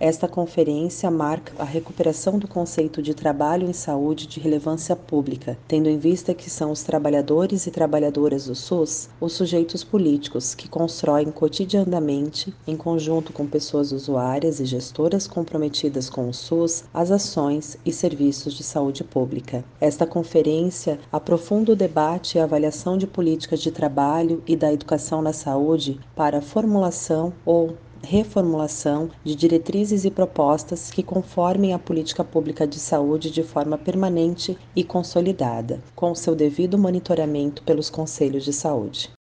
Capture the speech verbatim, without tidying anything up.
Esta conferência marca a recuperação do conceito de trabalho em saúde de relevância pública, tendo em vista que são os trabalhadores e trabalhadoras do SUS os sujeitos políticos que constroem cotidianamente, em conjunto com pessoas usuárias e gestoras comprometidas com o SUS, as ações e serviços de saúde pública. Esta conferência aprofunda o debate e avaliação de políticas de trabalho e da educação na saúde para a formulação ou reformulação de diretrizes e propostas que conformem a política pública de saúde de forma permanente e consolidada, com seu devido monitoramento pelos conselhos de saúde.